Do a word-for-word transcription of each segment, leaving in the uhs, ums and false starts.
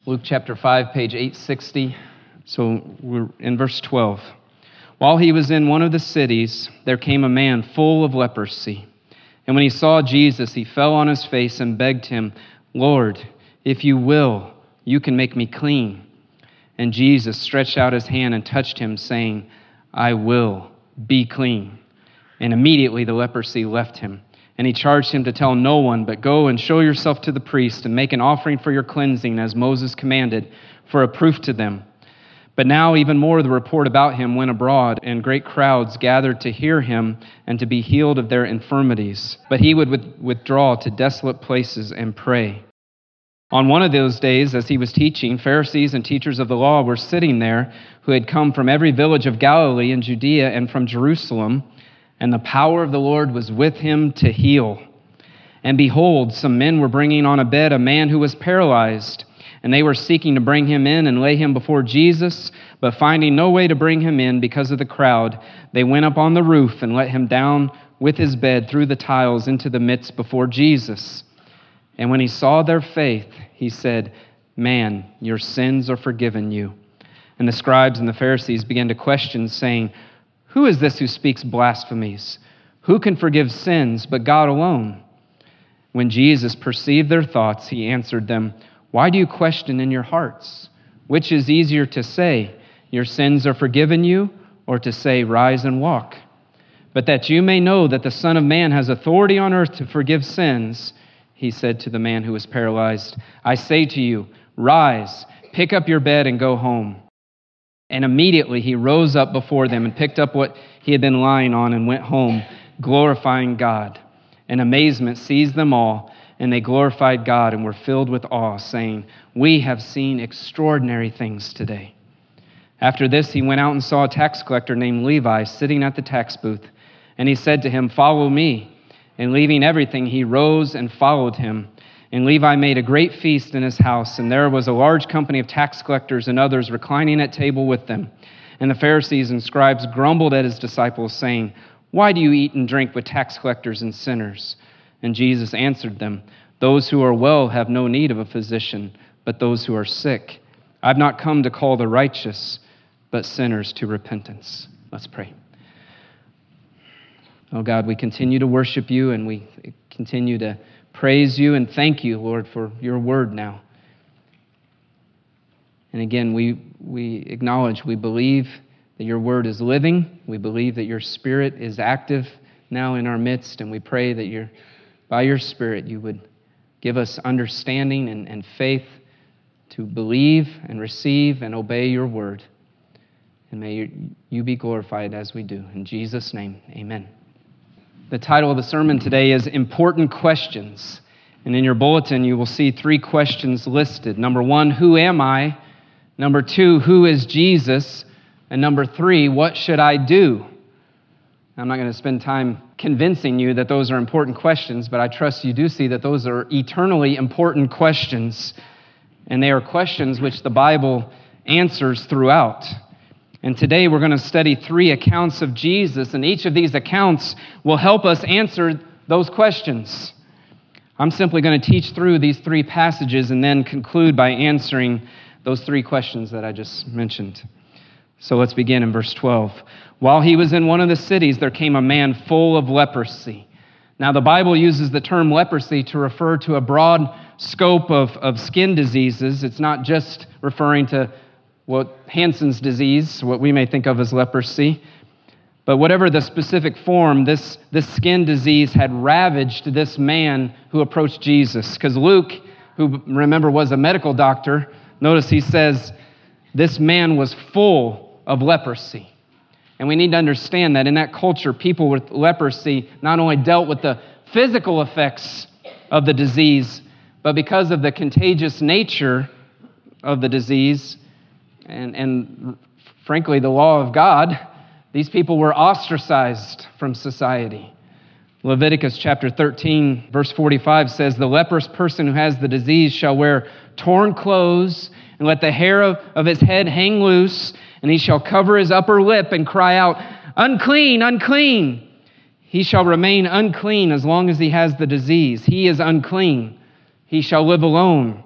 Luke chapter five, page eight sixty. So we're in verse twelve. While he was in one of the cities, there came a man full of leprosy. And when he saw Jesus, he fell on his face and begged him, "Lord, if you will, you can make me clean." And Jesus stretched out his hand and touched him, saying, "I will, be clean." And immediately the leprosy left him. And he charged him to tell no one, but go and show yourself to the priest and make an offering for your cleansing, as Moses commanded, for a proof to them. But now even more the report about him went abroad, and great crowds gathered to hear him and to be healed of their infirmities. But he would withdraw to desolate places and pray. On one of those days, as he was teaching, Pharisees and teachers of the law were sitting there, who had come from every village of Galilee and Judea and from Jerusalem, and the power of the Lord was with him to heal. And behold, some men were bringing on a bed a man who was paralyzed, and they were seeking to bring him in and lay him before Jesus, but finding no way to bring him in because of the crowd, they went up on the roof and let him down with his bed through the tiles into the midst before Jesus. And when he saw their faith, he said, "Man, your sins are forgiven you." And the scribes and the Pharisees began to question, saying, "Who is this who speaks blasphemies? Who can forgive sins but God alone?" When Jesus perceived their thoughts, he answered them, "Why do you question in your hearts? Which is easier to say, 'Your sins are forgiven you,' or to say, 'Rise and walk'? But that you may know that the Son of Man has authority on earth to forgive sins," he said to the man who was paralyzed, "I say to you, rise, pick up your bed and go home." And immediately he rose up before them and picked up what he had been lying on and went home, glorifying God. And amazement seized them all, and they glorified God and were filled with awe, saying, "We have seen extraordinary things today." After this, he went out and saw a tax collector named Levi sitting at the tax booth. And he said to him, "Follow me." And leaving everything, he rose and followed him. And Levi made a great feast in his house, and there was a large company of tax collectors and others reclining at table with them. And the Pharisees and scribes grumbled at his disciples, saying, "Why do you eat and drink with tax collectors and sinners?" And Jesus answered them, "Those who are well have no need of a physician, but those who are sick. I've not come to call the righteous, but sinners to repentance." Let's pray. Oh God, we continue to worship you, and we continue to praise you and thank you, Lord, for your word now. And again, we we acknowledge, we believe that your word is living. We believe that your Spirit is active now in our midst, and we pray that your, by your Spirit you would give us understanding and, and faith to believe and receive and obey your word. And may you, you be glorified as we do. In Jesus' name, amen. The title of the sermon today is Important Questions. And in your bulletin, you will see three questions listed. Number one, who am I? Number two, who is Jesus? And number three, what should I do? I'm not going to spend time convincing you that those are important questions, but I trust you do see that those are eternally important questions. And they are questions which the Bible answers throughout. And today we're going to study three accounts of Jesus, and each of these accounts will help us answer those questions. I'm simply going to teach through these three passages and then conclude by answering those three questions that I just mentioned. So let's begin in verse twelve. While he was in one of the cities, there came a man full of leprosy. Now the Bible uses the term leprosy to refer to a broad scope of, of skin diseases. It's not just referring to what Hansen's disease, what we may think of as leprosy. But whatever the specific form, this, this skin disease had ravaged this man who approached Jesus. Because Luke, who remember was a medical doctor, notice he says, this man was full of leprosy. And we need to understand that in that culture, people with leprosy not only dealt with the physical effects of the disease, but because of the contagious nature of the disease, And, and frankly, the law of God, these people were ostracized from society. Leviticus chapter thirteen, verse forty-five says, "The leprous person who has the disease shall wear torn clothes and let the hair of, of his head hang loose, and he shall cover his upper lip and cry out, 'Unclean, unclean!' He shall remain unclean as long as he has the disease. He is unclean. He shall live alone.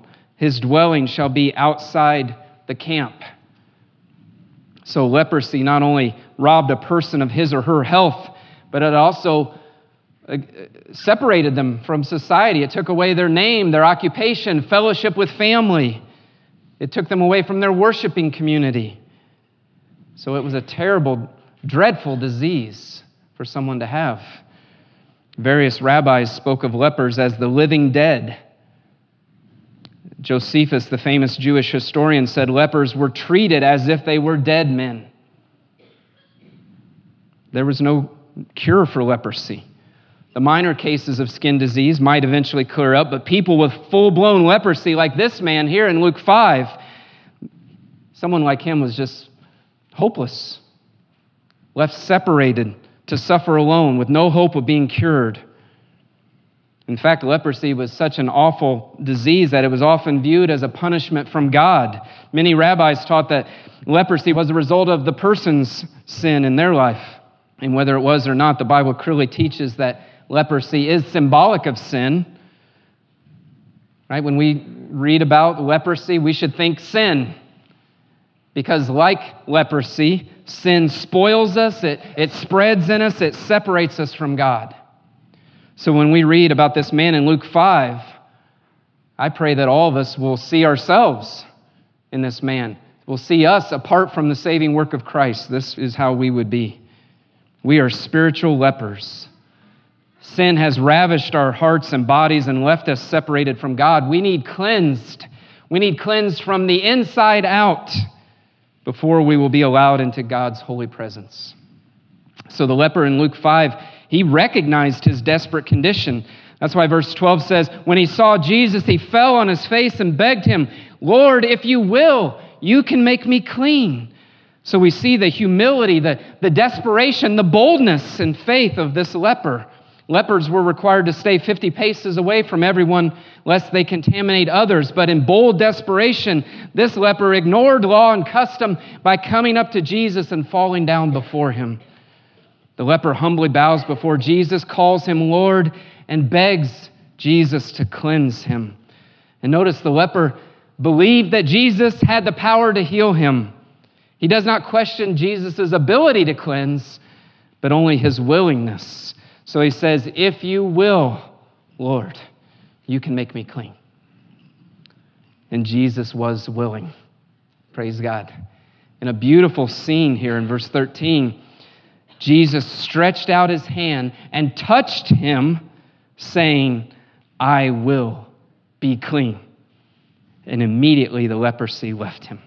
His dwelling shall be outside the camp. So leprosy not only robbed a person of his or her health, but it also separated them from society. It took away their name, their occupation, fellowship with family. It took them away from their worshiping community. So it was a terrible, dreadful disease for someone to have. Various rabbis spoke of lepers as the living dead. Josephus, the famous Jewish historian, said lepers were treated as if they were dead men. There was no cure for leprosy. The minor cases of skin disease might eventually clear up, but people with full-blown leprosy, like this man here in Luke five, someone like him was just hopeless, left separated to suffer alone with no hope of being cured. In fact, leprosy was such an awful disease that it was often viewed as a punishment from God. Many rabbis taught that leprosy was a result of the person's sin in their life. And whether it was or not, the Bible clearly teaches that leprosy is symbolic of sin. Right? When we read about leprosy, we should think sin. Because like leprosy, sin spoils us, it, it spreads in us, it separates us from God. So when we read about this man in Luke five, I pray that all of us will see ourselves in this man. We'll see us apart from the saving work of Christ. This is how we would be. We are spiritual lepers. Sin has ravished our hearts and bodies and left us separated from God. We need cleansed. We need cleansed from the inside out before we will be allowed into God's holy presence. So the leper in Luke five, he recognized his desperate condition. That's why verse twelve says, when he saw Jesus, he fell on his face and begged him, Lord, if you will, you can make me clean. So we see the humility, the, the desperation, the boldness and faith of this leper. Lepers were required to stay fifty paces away from everyone lest they contaminate others. But in bold desperation, this leper ignored law and custom by coming up to Jesus and falling down before him. The leper humbly bows before Jesus, calls him Lord, and begs Jesus to cleanse him. And notice the leper believed that Jesus had the power to heal him. He does not question Jesus' ability to cleanse, but only his willingness. So he says, if you will, Lord, you can make me clean. And Jesus was willing. Praise God. In a beautiful scene here in verse thirteen, Jesus stretched out his hand and touched him, saying, I will be clean. And immediately the leprosy left him.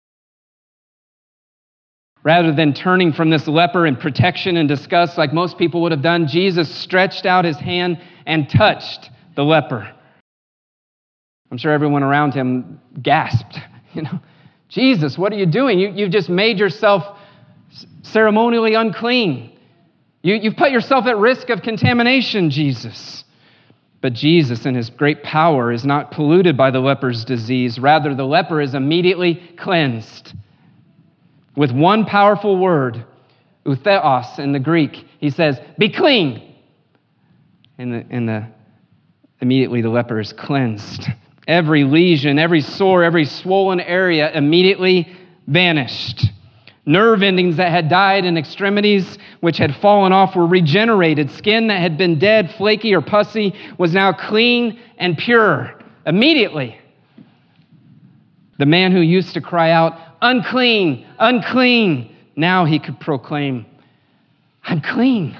Rather than turning from this leper in protection and disgust like most people would have done, Jesus stretched out his hand and touched the leper. I'm sure everyone around him gasped. You know, Jesus, what are you doing? You, you've just made yourself ceremonially unclean. You, you've put yourself at risk of contamination, Jesus. But Jesus, in his great power, is not polluted by the leper's disease. Rather, the leper is immediately cleansed. With one powerful word, outheos in the Greek, he says, be clean. And the, and the, immediately the leper is cleansed. Every lesion, every sore, every swollen area immediately vanished. Nerve endings that had died and extremities which had fallen off were regenerated. Skin that had been dead, flaky, or pussy was now clean and pure. Immediately. The man who used to cry out, unclean, unclean, now he could proclaim, I'm clean.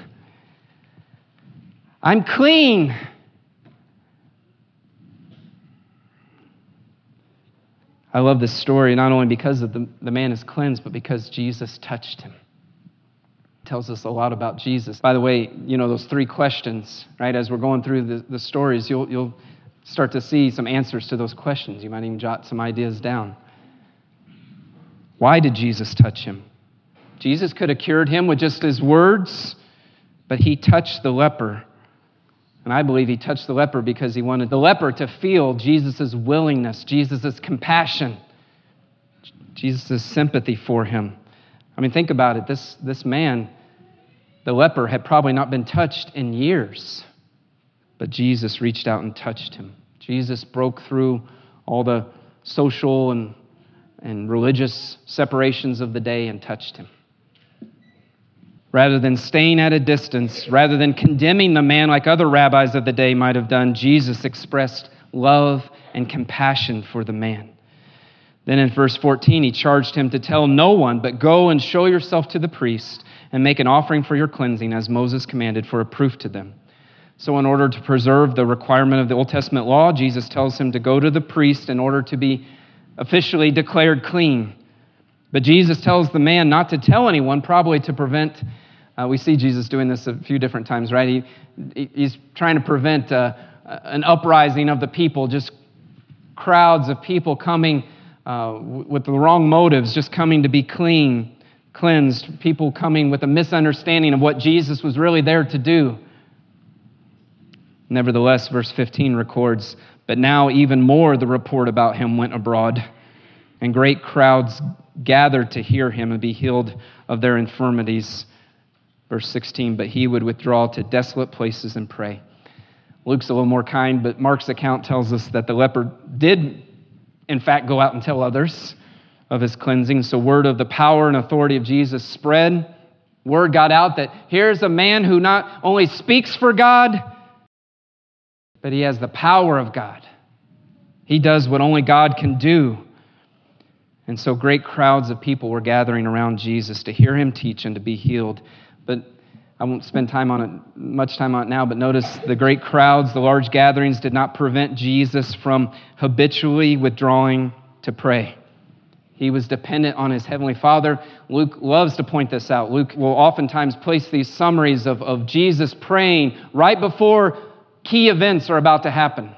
I'm clean. I love this story not only because of the, the man is cleansed, but because Jesus touched him. It tells us a lot about Jesus. By the way, you know, those three questions, right? As we're going through the, the stories, you'll, you'll start to see some answers to those questions. You might even jot some ideas down. Why did Jesus touch him? Jesus could have cured him with just his words, but he touched the leper. And I believe he touched the leper because he wanted the leper to feel Jesus' willingness, Jesus' compassion, Jesus' sympathy for him. I mean, think about it. This, this man, the leper, had probably not been touched in years, but Jesus reached out and touched him. Jesus broke through all the social and, and religious separations of the day and touched him. Rather than staying at a distance, rather than condemning the man like other rabbis of the day might have done, Jesus expressed love and compassion for the man. Then in verse fourteen, he charged him to tell no one, but go and show yourself to the priest and make an offering for your cleansing as Moses commanded for a proof to them. So in order to preserve the requirement of the Old Testament law, Jesus tells him to go to the priest in order to be officially declared clean. But Jesus tells the man not to tell anyone, probably to prevent, uh, we see Jesus doing this a few different times, right? He, he's trying to prevent uh, an uprising of the people, just crowds of people coming uh, with the wrong motives, just coming to be clean, cleansed, people coming with a misunderstanding of what Jesus was really there to do. Nevertheless, verse fifteen records, but now even more the report about him went abroad, and great crowds gathered to hear him and be healed of their infirmities. Verse sixteen, but he would withdraw to desolate places and pray. Luke's a little more kind, but Mark's account tells us that the leper did, in fact, go out and tell others of his cleansing. So word of the power and authority of Jesus spread. Word got out that here's a man who not only speaks for God, but he has the power of God. He does what only God can do. And so great crowds of people were gathering around Jesus to hear him teach and to be healed. But I won't spend time on it, much time on it now, but notice the great crowds, the large gatherings did not prevent Jesus from habitually withdrawing to pray. He was dependent on his Heavenly Father. Luke loves to point this out. Luke will oftentimes place these summaries of, of Jesus praying right before key events are about to happen.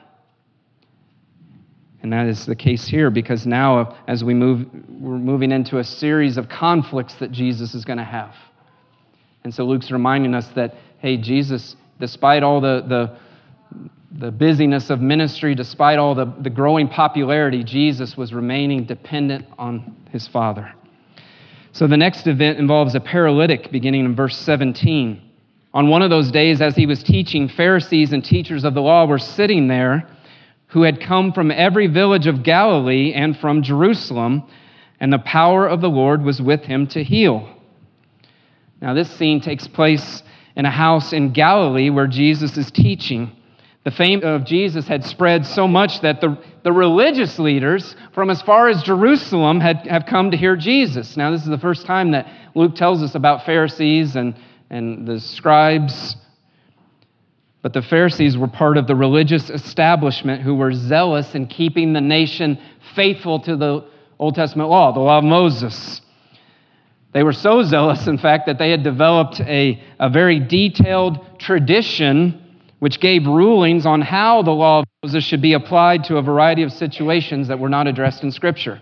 And that is the case here, because now as we move, we're moving into a series of conflicts that Jesus is going to have. And so Luke's reminding us that, hey, Jesus, despite all the, the, the busyness of ministry, despite all the, the growing popularity, Jesus was remaining dependent on his Father. So the next event involves a paralytic, beginning in verse seventeen. On one of those days, as he was teaching, Pharisees and teachers of the law were sitting there, who had come from every village of Galilee and from Jerusalem, and the power of the Lord was with him to heal. Now, this scene takes place in a house in Galilee where Jesus is teaching. The fame of Jesus had spread so much that the, the religious leaders from as far as Jerusalem had have come to hear Jesus. Now, this is the first time that Luke tells us about Pharisees and and the scribes. But the Pharisees were part of the religious establishment who were zealous in keeping the nation faithful to the Old Testament law, the law of Moses. They were so zealous, in fact, that they had developed a, a very detailed tradition which gave rulings on how the law of Moses should be applied to a variety of situations that were not addressed in Scripture.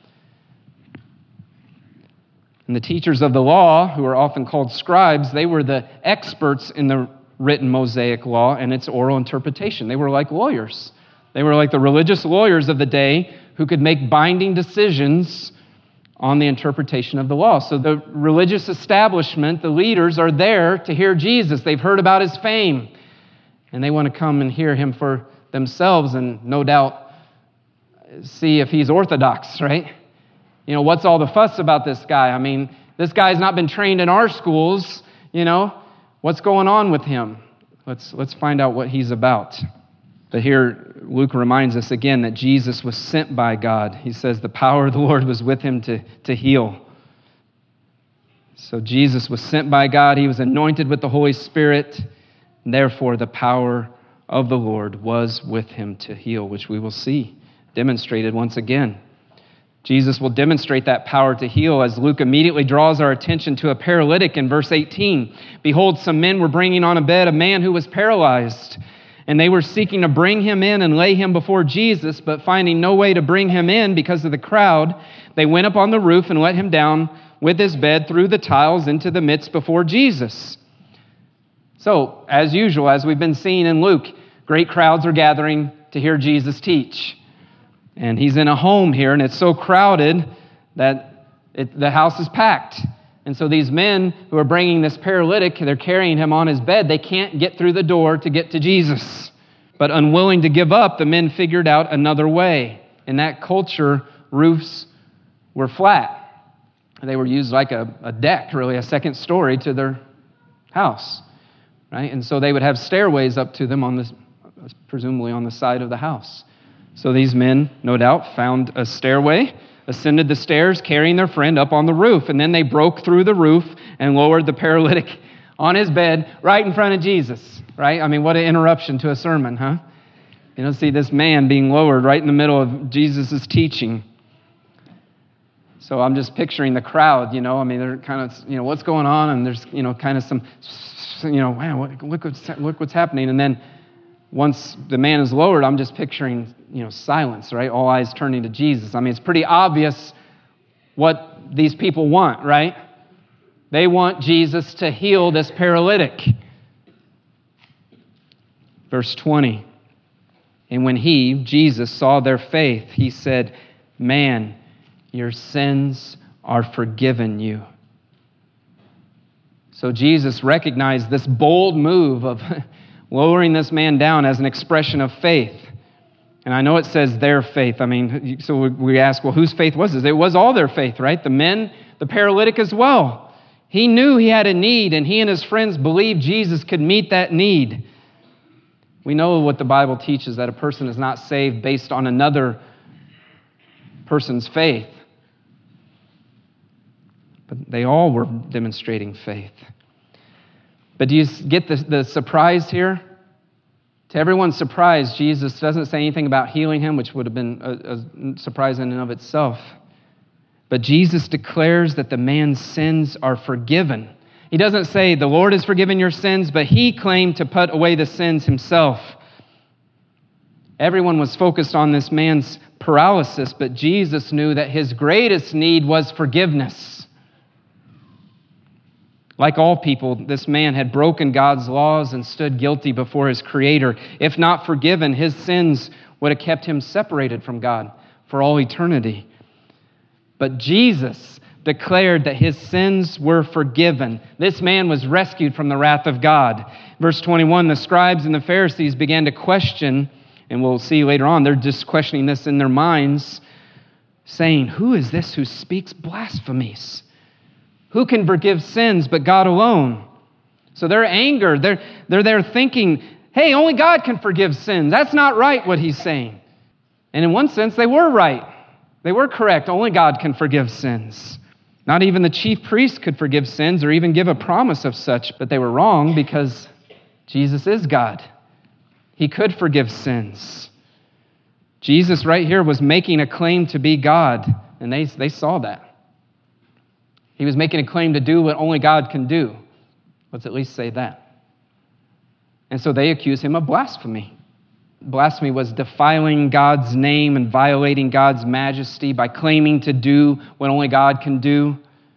And the teachers of the law, who are often called scribes, they were the experts in the written Mosaic law and its oral interpretation. They were like lawyers. They were like the religious lawyers of the day who could make binding decisions on the interpretation of the law. So the religious establishment, the leaders, are there to hear Jesus. They've heard about his fame, and they want to come and hear him for themselves and no doubt see if he's orthodox, right? You know, what's all the fuss about this guy? I mean, this guy's not been trained in our schools, you know. What's going on with him? Let's, let's find out what he's about. But here, Luke reminds us again that Jesus was sent by God. He says the power of the Lord was with him to, to heal. So Jesus was sent by God. He was anointed with the Holy Spirit. And therefore, the power of the Lord was with him to heal, which we will see demonstrated once again. Jesus will demonstrate that power to heal as Luke immediately draws our attention to a paralytic in verse eighteen. Behold, some men were bringing on a bed a man who was paralyzed, and they were seeking to bring him in and lay him before Jesus, but finding no way to bring him in because of the crowd, they went up on the roof and let him down with his bed through the tiles into the midst before Jesus. So, as usual, as we've been seeing in Luke, great crowds are gathering to hear Jesus teach. And he's in a home here, and it's so crowded that it, the house is packed. And so these men who are bringing this paralytic, they're carrying him on his bed. They can't get through the door to get to Jesus. But unwilling to give up, the men figured out another way. In that culture, roofs were flat. They were used like a, a deck, really, a second story to their house, right? And so they would have stairways up to them on this, presumably on the side of the house. So these men, no doubt, found a stairway, ascended the stairs, carrying their friend up on the roof, and then they broke through the roof and lowered the paralytic on his bed right in front of Jesus, right? I mean, what an interruption to a sermon, huh? You know, see this man being lowered right in the middle of Jesus' teaching. So I'm just picturing the crowd, you know, I mean, they're kind of, you know, what's going on? And there's, you know, kind of some, you know, wow, look what's, look what's happening. And then once the man is lowered, I'm just picturing, you know, silence, right? All eyes turning to Jesus. I mean, it's pretty obvious what these people want, right? They want Jesus to heal this paralytic. Verse twenty. And when he, Jesus, saw their faith, he said, "Man, your sins are forgiven you." So Jesus recognized this bold move of lowering this man down as an expression of faith. And I know it says their faith. I mean, so we ask, well, whose faith was this? It was all their faith, right? The men, the paralytic as well. He knew he had a need, and he and his friends believed Jesus could meet that need. We know what the Bible teaches, that a person is not saved based on another person's faith. But they all were demonstrating faith. But do you get the, the surprise here? To everyone's surprise, Jesus doesn't say anything about healing him, which would have been a, a surprise in and of itself. But Jesus declares that the man's sins are forgiven. He doesn't say, the Lord has forgiven your sins, but he claimed to put away the sins himself. Everyone was focused on this man's paralysis, but Jesus knew that his greatest need was forgiveness. Like all people, this man had broken God's laws and stood guilty before his Creator. If not forgiven, his sins would have kept him separated from God for all eternity. But Jesus declared that his sins were forgiven. This man was rescued from the wrath of God. Verse twenty-one, the scribes and the Pharisees began to question, and we'll see later on, they're just questioning this in their minds, saying, "Who is this who speaks blasphemies? Who can forgive sins but God alone?" So they're angered. They're, they're there thinking, hey, only God can forgive sins. That's not right, what he's saying. And in one sense, they were right. They were correct. Only God can forgive sins. Not even the chief priests could forgive sins or even give a promise of such, but they were wrong because Jesus is God. He could forgive sins. Jesus right here was making a claim to be God, and they, they saw that. He was making a claim to do what only God can do. Let's at least say that. And so they accuse him of blasphemy. Blasphemy was defiling God's name and violating God's majesty by claiming to do what only God can do.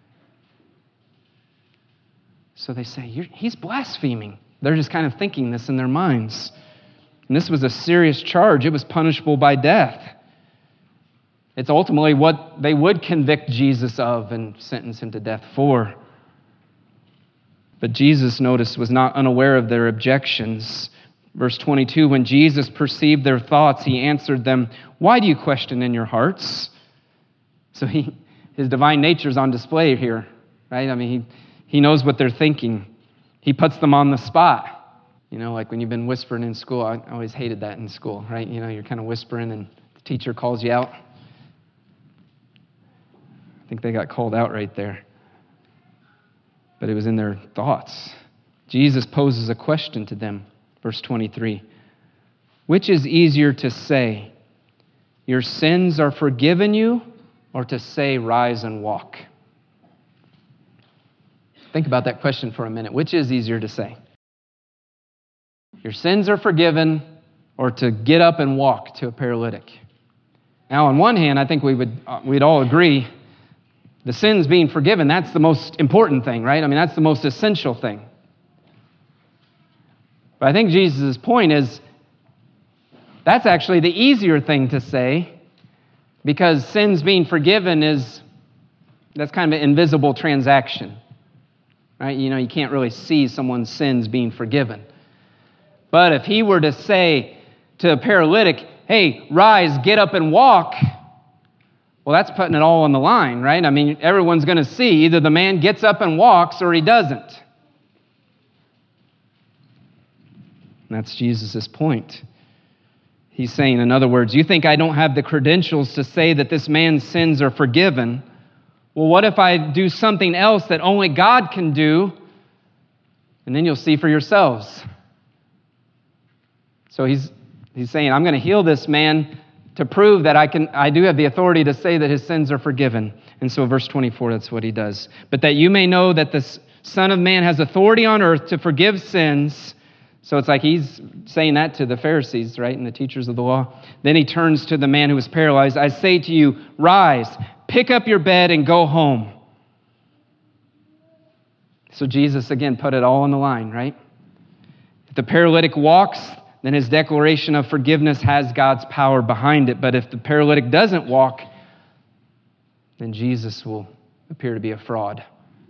So they say, You're, he's blaspheming. They're just kind of thinking this in their minds. And this was a serious charge. It was punishable by death. It's ultimately what they would convict Jesus of and sentence him to death for. But Jesus, notice, was not unaware of their objections. Verse twenty-two, when Jesus perceived their thoughts, he answered them, "Why do you question in your hearts?" So he, his divine nature is on display here, right? I mean, he, he knows what they're thinking. He puts them on the spot. You know, like when you've been whispering in school. I always hated that in school, right? You know, you're kind of whispering and the teacher calls you out. I think they got called out right there. But it was in their thoughts. Jesus poses a question to them. Verse twenty-three. Which is easier to say, your sins are forgiven you, or to say, rise and walk? Think about that question for a minute. Which is easier to say? Your sins are forgiven, or to get up and walk to a paralytic? Now, on one hand, I think we would uh, we'd all agree the sins being forgiven, that's the most important thing, right? I mean, that's the most essential thing. But I think Jesus' point is that's actually the easier thing to say, because sins being forgiven is, that's kind of an invisible transaction, right? You know, you can't really see someone's sins being forgiven. But if he were to say to a paralytic, hey, rise, get up and walk, well, that's putting it all on the line, right? I mean, everyone's going to see either the man gets up and walks or he doesn't. And that's Jesus' point. He's saying, in other words, you think I don't have the credentials to say that this man's sins are forgiven? Well, what if I do something else that only God can do? And then you'll see for yourselves. So he's he's saying, I'm going to heal this man to prove that I can I do have the authority to say that his sins are forgiven. And so verse twenty-four, that's what he does. But that you may know that the Son of Man has authority on earth to forgive sins. So it's like he's saying that to the Pharisees, right, and the teachers of the law. Then he turns to the man who was paralyzed. I say to you, rise, pick up your bed and go home. So Jesus, again, put it all on the line, right? If the paralytic walks, then his declaration of forgiveness has God's power behind it. But if the paralytic doesn't walk, then Jesus will appear to be a fraud.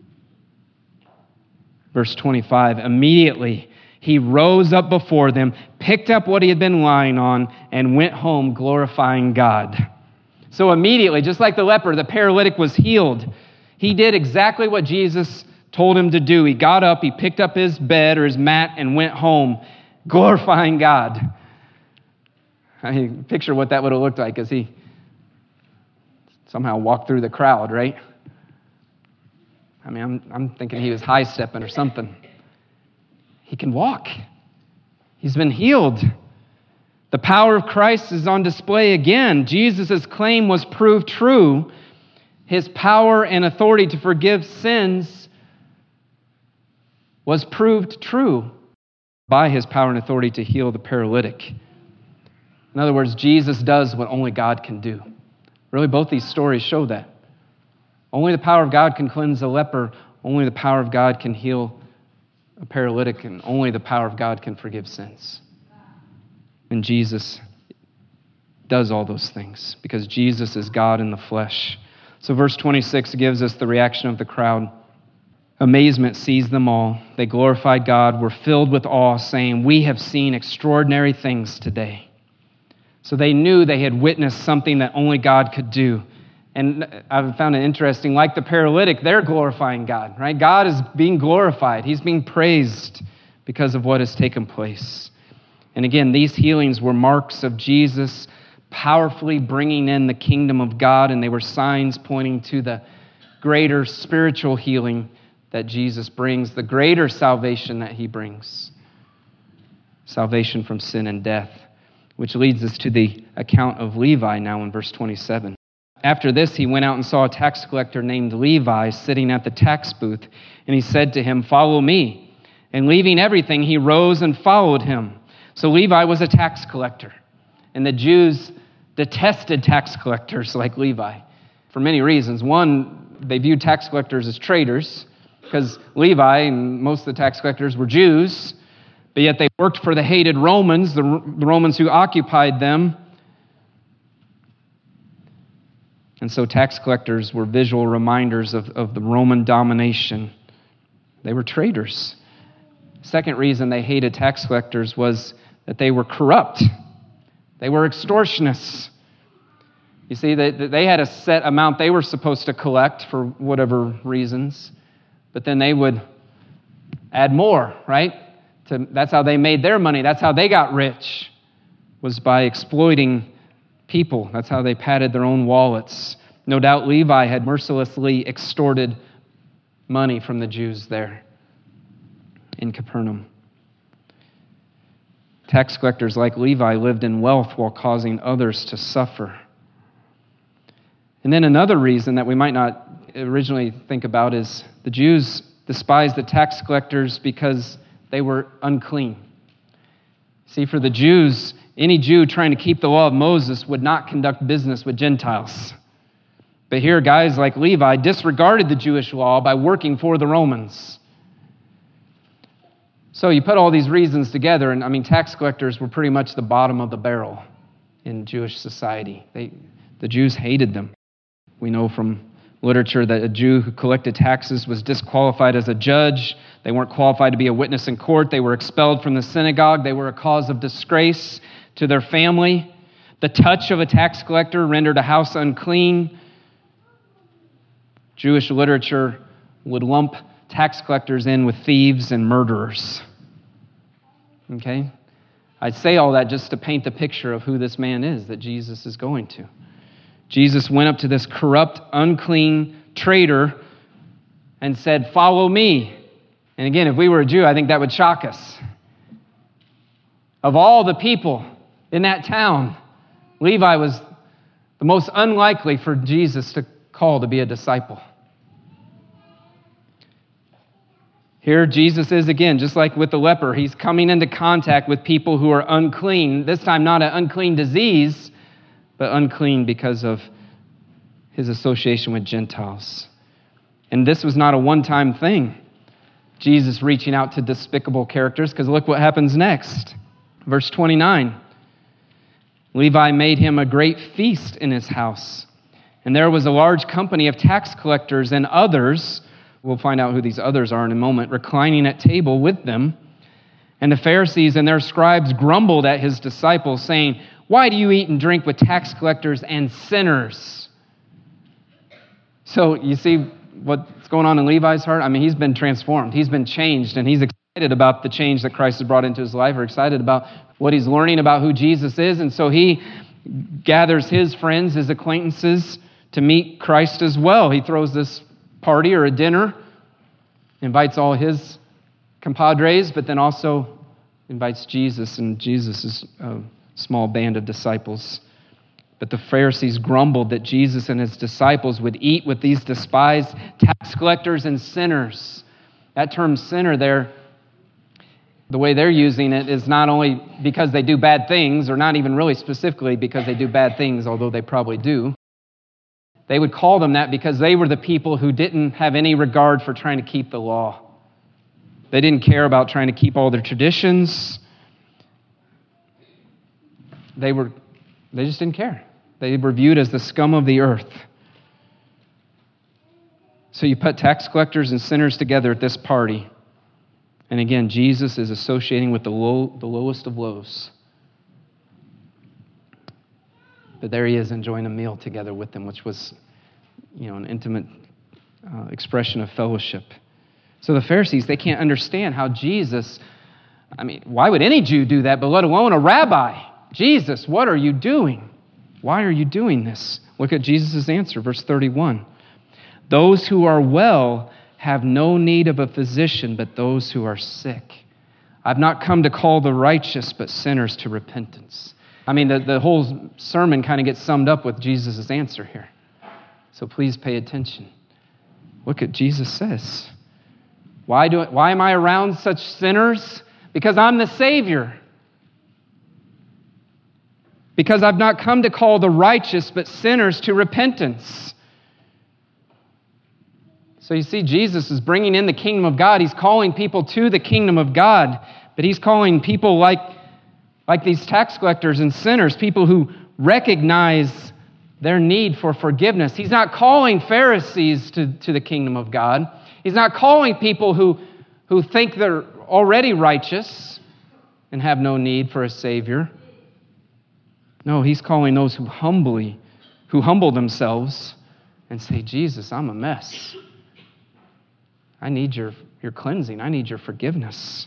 Verse twenty-five, immediately he rose up before them, picked up what he had been lying on, and went home glorifying God. So immediately, just like the leper, the paralytic was healed. He did exactly what Jesus told him to do. He got up, he picked up his bed or his mat, and went home glorifying God. I mean, picture what that would have looked like as he somehow walked through the crowd, right? I mean, I'm, I'm thinking he was high-stepping or something. He can walk. He's been healed. The power of Christ is on display again. Jesus' claim was proved true. His power and authority to forgive sins was proved true by his power and authority to heal the paralytic. In other words, Jesus does what only God can do. Really, both these stories show that. Only the power of God can cleanse a leper. Only the power of God can heal a paralytic, and only the power of God can forgive sins. And Jesus does all those things because Jesus is God in the flesh. So verse twenty-six gives us the reaction of the crowd. Amazement seized them all. They glorified God, were filled with awe, saying, we have seen extraordinary things today. So they knew they had witnessed something that only God could do. And I've found it interesting, like the paralytic, they're glorifying God, right? God is being glorified. He's being praised because of what has taken place. And again, these healings were marks of Jesus powerfully bringing in the kingdom of God, and they were signs pointing to the greater spiritual healing that Jesus brings, the greater salvation that he brings. Salvation from sin and death, which leads us to the account of Levi now in verse twenty-seven. After this, he went out and saw a tax collector named Levi sitting at the tax booth, and he said to him, follow me. And leaving everything, he rose and followed him. So Levi was a tax collector, and the Jews detested tax collectors like Levi for many reasons. One, they viewed tax collectors as traitors, because Levi and most of the tax collectors were Jews, but yet they worked for the hated Romans, the Romans who occupied them. And so tax collectors were visual reminders of, of the Roman domination. They were traitors. Second reason they hated tax collectors was that they were corrupt. They were extortionists. You see, they, they had a set amount they were supposed to collect for whatever reasons, but then they would add more, right? To, that's how they made their money. That's how they got rich, was by exploiting people. That's how they padded their own wallets. No doubt Levi had mercilessly extorted money from the Jews there in Capernaum. Tax collectors like Levi lived in wealth while causing others to suffer. And then another reason that we might not originally think about is the Jews despised the tax collectors because they were unclean. See, for the Jews, any Jew trying to keep the law of Moses would not conduct business with Gentiles. But here, guys like Levi disregarded the Jewish law by working for the Romans. So you put all these reasons together, and I mean, tax collectors were pretty much the bottom of the barrel in Jewish society. They, the Jews hated them. We know from literature that a Jew who collected taxes was disqualified as a judge. They weren't qualified to be a witness in court. They were expelled from the synagogue. They were a cause of disgrace to their family. The touch of a tax collector rendered a house unclean. Jewish literature would lump tax collectors in with thieves and murderers. Okay? I say all that just to paint the picture of who this man is that Jesus is going to. Jesus went up to this corrupt, unclean traitor and said, "Follow me." And again, if we were a Jew, I think that would shock us. Of all the people in that town, Levi was the most unlikely for Jesus to call to be a disciple. Here Jesus is again, just like with the leper. He's coming into contact with people who are unclean. This time not an unclean disease, but unclean because of his association with Gentiles. And this was not a one-time thing, Jesus reaching out to despicable characters, because look what happens next. Verse twenty-nine. Levi made him a great feast in his house, and there was a large company of tax collectors and others, we'll find out who these others are in a moment, reclining at table with them. And the Pharisees and their scribes grumbled at his disciples, saying, "Why do you eat and drink with tax collectors and sinners?" So you see what's going on in Levi's heart? I mean, he's been transformed. He's been changed, and he's excited about the change that Christ has brought into his life, or excited about what he's learning about who Jesus is. And so he gathers his friends, his acquaintances, to meet Christ as well. He throws this party or a dinner, invites all his compadres, but then also invites Jesus and Jesus' uh, small band of disciples. But the Pharisees grumbled that Jesus and his disciples would eat with these despised tax collectors and sinners. That term sinner there, the way they're using it is not only because they do bad things, or not even really specifically because they do bad things, although they probably do. They would call them that because they were the people who didn't have any regard for trying to keep the law. They didn't care about trying to keep all their traditions. They were, they just didn't care. They were viewed as the scum of the earth. So you put tax collectors and sinners together at this party. And again, Jesus is associating with the low, the lowest of lows. But there he is enjoying a meal together with them, which was, you know, an intimate uh, expression of fellowship. So the Pharisees, they can't understand how Jesus, I mean, why would any Jew do that, but let alone a rabbi? Jesus, what are you doing? Why are you doing this? Look at Jesus' answer, verse thirty-one. Those who are well have no need of a physician, but those who are sick. I've not come to call the righteous, but sinners to repentance. I mean, the, the whole sermon kind of gets summed up with Jesus' answer here. So please pay attention. Look at Jesus says. Why do why am I around such sinners? Because I'm the Savior. Because I've not come to call the righteous, but sinners to repentance. So you see, Jesus is bringing in the kingdom of God. He's calling people to the kingdom of God. But he's calling people like, like these tax collectors and sinners, people who recognize their need for forgiveness. He's not calling Pharisees to, to the kingdom of God. He's not calling people who, who think they're already righteous and have no need for a Savior. No, he's calling those who humbly, who humble themselves and say, Jesus, I'm a mess. I need your, your cleansing. I need your forgiveness.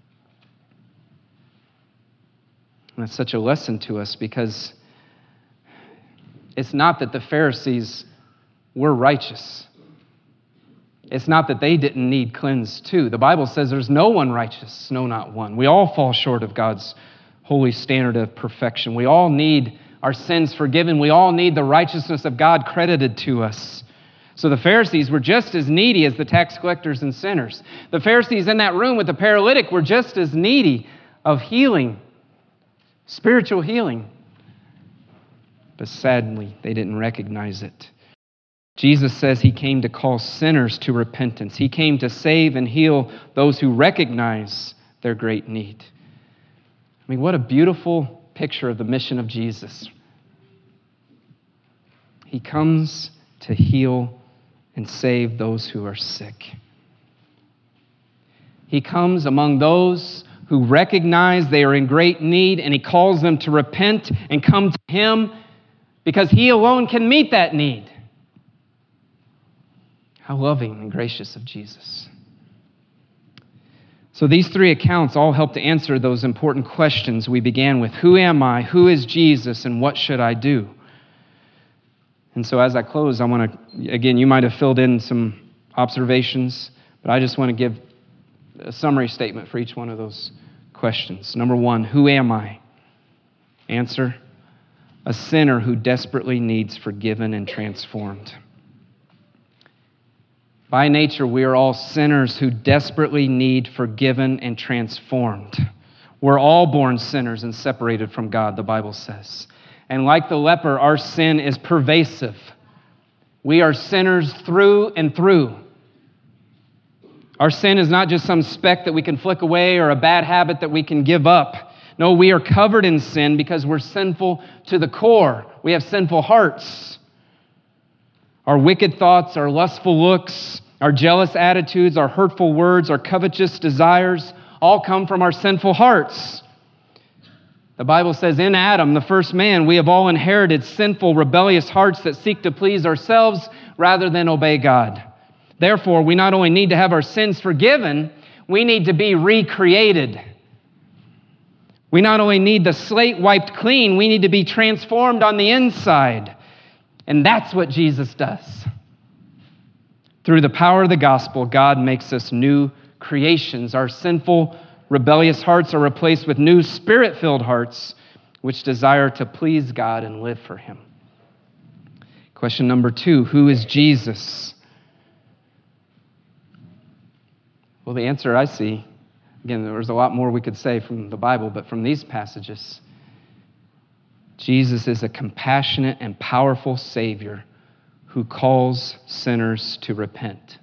And that's such a lesson to us, because it's not that the Pharisees were righteous. It's not that they didn't need cleansed too. The Bible says there's no one righteous, no, not one. We all fall short of God's holy standard of perfection. We all need our sins forgiven. We all need the righteousness of God credited to us. So the Pharisees were just as needy as the tax collectors and sinners. The Pharisees in that room with the paralytic were just as needy of healing, spiritual healing. But sadly, they didn't recognize it. Jesus says he came to call sinners to repentance. He came to save and heal those who recognize their great need. I mean, what a beautiful picture of the mission of Jesus. He comes to heal and save those who are sick. He comes among those who recognize they are in great need, and he calls them to repent and come to him because he alone can meet that need. How loving and gracious of Jesus. So these three accounts all help to answer those important questions we began with. Who am I? Who is Jesus? And what should I do? And so as I close, I want to, again, you might have filled in some observations, but I just want to give a summary statement for each one of those questions. Number one, who am I? Answer, a sinner who desperately needs forgiven and transformed. By nature, we are all sinners who desperately need forgiven and transformed. We're all born sinners and separated from God, the Bible says. And like the leper, our sin is pervasive. We are sinners through and through. Our sin is not just some speck that we can flick away or a bad habit that we can give up. No, we are covered in sin because we're sinful to the core. We have sinful hearts. Our wicked thoughts, our lustful looks, our jealous attitudes, our hurtful words, our covetous desires all come from our sinful hearts. The Bible says in Adam, the first man, we have all inherited sinful, rebellious hearts that seek to please ourselves rather than obey God. Therefore, we not only need to have our sins forgiven, we need to be recreated. We not only need the slate wiped clean, we need to be transformed on the inside. And that's what Jesus does. Through the power of the gospel, God makes us new creations. Our sinful, rebellious hearts are replaced with new spirit-filled hearts, which desire to please God and live for him. Question number two, who is Jesus? Well, the answer I see, again, there's a lot more we could say from the Bible, but from these passages, Jesus is a compassionate and powerful Savior who calls sinners to repent.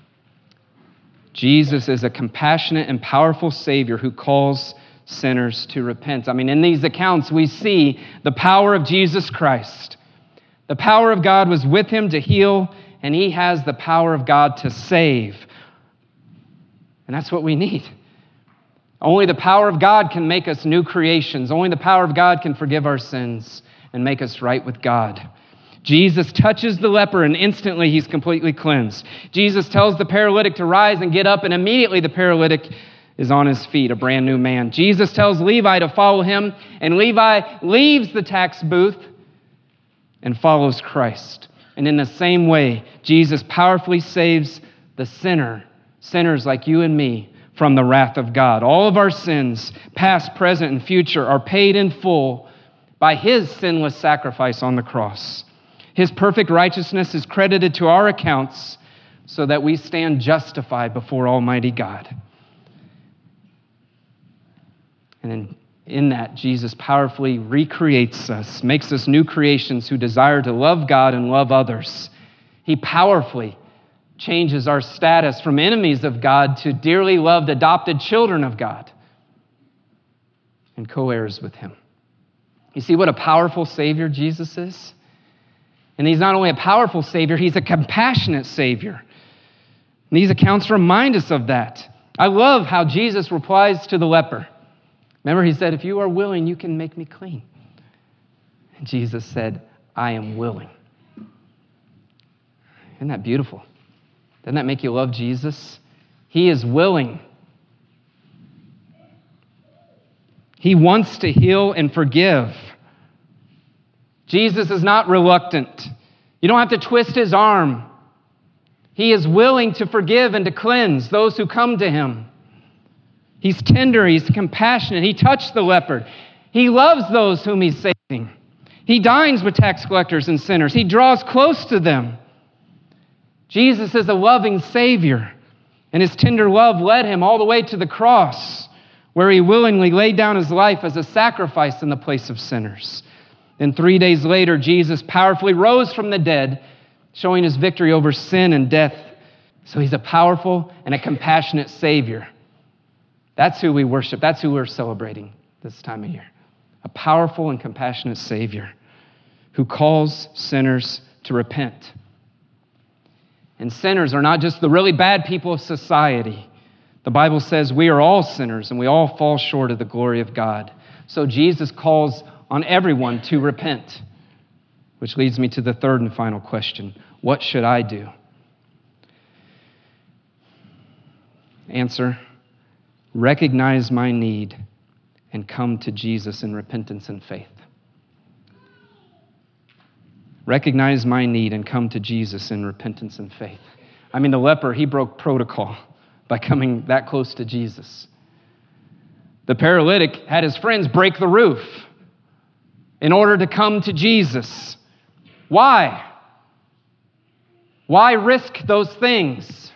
Jesus is a compassionate and powerful Savior who calls sinners to repent. I mean, in these accounts, we see the power of Jesus Christ. The power of God was with him to heal, and he has the power of God to save. And that's what we need. Only the power of God can make us new creations. Only the power of God can forgive our sins and make us right with God. Jesus touches the leper and instantly he's completely cleansed. Jesus tells the paralytic to rise and get up, and immediately the paralytic is on his feet, a brand new man. Jesus tells Levi to follow him, and Levi leaves the tax booth and follows Christ. And in the same way, Jesus powerfully saves the sinner, sinners like you and me, from the wrath of God. All of our sins, past, present, and future, are paid in full by his sinless sacrifice on the cross. His perfect righteousness is credited to our accounts so that we stand justified before Almighty God. And in, in that, Jesus powerfully recreates us, makes us new creations who desire to love God and love others. He powerfully changes our status from enemies of God to dearly loved adopted children of God and co-heirs with him. You see what a powerful Savior Jesus is? And he's not only a powerful Savior, he's a compassionate Savior. And these accounts remind us of that. I love how Jesus replies to the leper. Remember, he said, if you are willing, you can make me clean. And Jesus said, I am willing. Isn't that beautiful? Doesn't that make you love Jesus? He is willing. He wants to heal and forgive. Jesus is not reluctant. You don't have to twist his arm. He is willing to forgive and to cleanse those who come to him. He's tender, he's compassionate. He touched the leper. He loves those whom he's saving. He dines with tax collectors and sinners. He draws close to them. Jesus is a loving Savior, and his tender love led him all the way to the cross, where he willingly laid down his life as a sacrifice in the place of sinners. Then three days later, Jesus powerfully rose from the dead, showing his victory over sin and death. So he's a powerful and a compassionate Savior. That's who we worship. That's who we're celebrating this time of year. A powerful and compassionate Savior who calls sinners to repent. And sinners are not just the really bad people of society. The Bible says we are all sinners and we all fall short of the glory of God. So Jesus calls on everyone to repent, which leads me to the third and final question. What should I do? Answer, recognize my need and come to Jesus in repentance and faith. Recognize my need and come to Jesus in repentance and faith. I mean, the leper, he broke protocol by coming that close to Jesus. The paralytic had his friends break the roof in order to come to Jesus. Why? Why risk those things?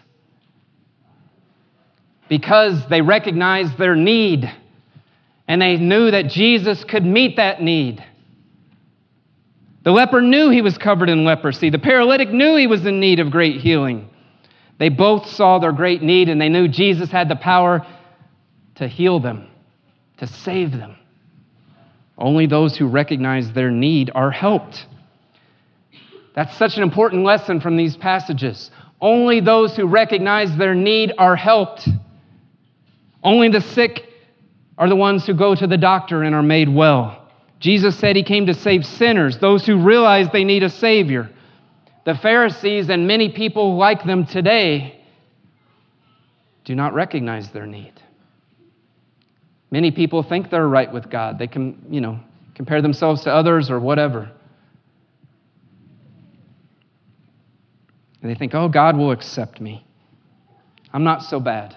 Because they recognized their need, and they knew that Jesus could meet that need. The leper knew he was covered in leprosy. The paralytic knew he was in need of great healing. They both saw their great need, and they knew Jesus had the power to heal them, to save them. Only those who recognize their need are helped. That's such an important lesson from these passages. Only those who recognize their need are helped. Only the sick are the ones who go to the doctor and are made well. Jesus said he came to save sinners, those who realize they need a Savior. The Pharisees and many people like them today do not recognize their need. Many people think they're right with God. They can, you know, compare themselves to others or whatever. And they think, oh, God will accept me. I'm not so bad.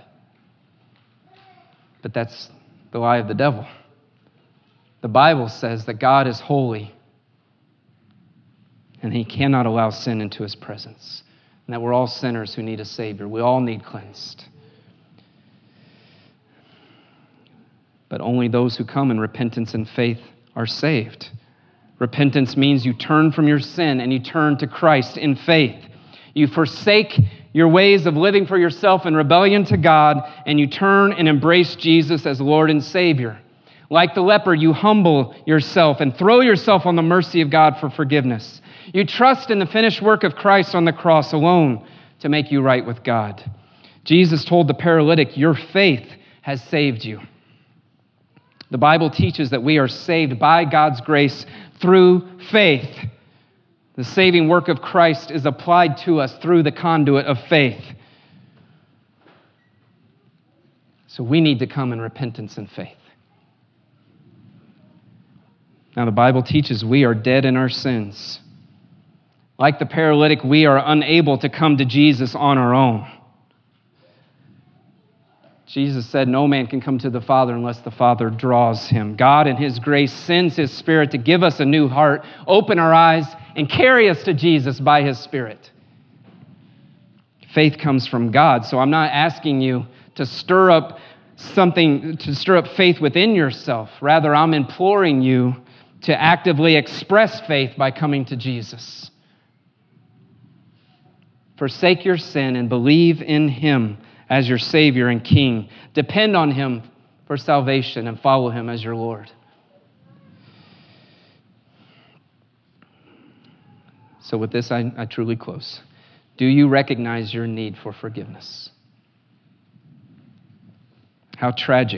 But that's the lie of the devil. The Bible says that God is holy and he cannot allow sin into his presence. And that we're all sinners who need a Savior. We all need cleansed. But only those who come in repentance and faith are saved. Repentance means you turn from your sin and you turn to Christ in faith. You forsake your ways of living for yourself in rebellion to God, and you turn and embrace Jesus as Lord and Savior. Like the leper, you humble yourself and throw yourself on the mercy of God for forgiveness. You trust in the finished work of Christ on the cross alone to make you right with God. Jesus told the paralytic, your faith has saved you. The Bible teaches that we are saved by God's grace through faith. The saving work of Christ is applied to us through the conduit of faith. So we need to come in repentance and faith. Now, the Bible teaches we are dead in our sins. Like the paralytic, we are unable to come to Jesus on our own. Jesus said, no man can come to the Father unless the Father draws him. God in his grace sends his Spirit to give us a new heart, open our eyes, and carry us to Jesus by his Spirit. Faith comes from God, so I'm not asking you to stir up something, to stir up faith within yourself. Rather, I'm imploring you to actively express faith by coming to Jesus. Forsake your sin and believe in him as your Savior and King. Depend on him for salvation and follow him as your Lord. So with this, I, I truly close. Do you recognize your need for forgiveness? How tragic.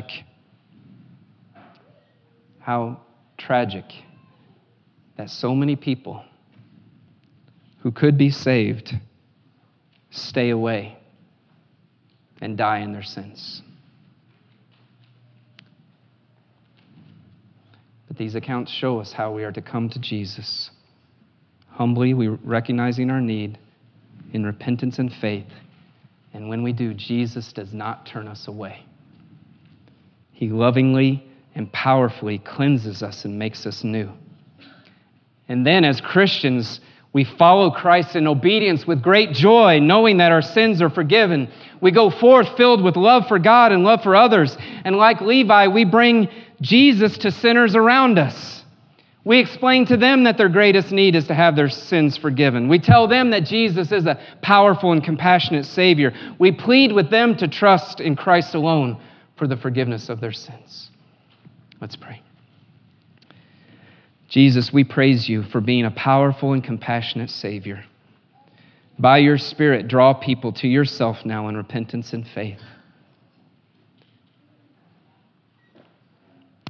How tragic that so many people who could be saved stay away and die in their sins. But these accounts show us how we are to come to Jesus. Humbly, we recognizing our need in repentance and faith. And when we do, Jesus does not turn us away. He lovingly and powerfully cleanses us and makes us new. And then as Christians, we follow Christ in obedience with great joy, knowing that our sins are forgiven. We go forth filled with love for God and love for others. And like Levi, we bring Jesus to sinners around us. We explain to them that their greatest need is to have their sins forgiven. We tell them that Jesus is a powerful and compassionate Savior. We plead with them to trust in Christ alone for the forgiveness of their sins. Let's pray. Jesus, we praise you for being a powerful and compassionate Savior. By your Spirit, draw people to yourself now in repentance and faith.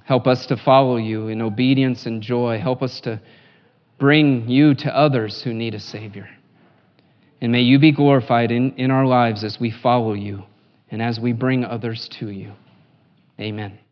Help us to follow you in obedience and joy. Help us to bring you to others who need a Savior. And may you be glorified in, in our lives as we follow you and as we bring others to you. Amen.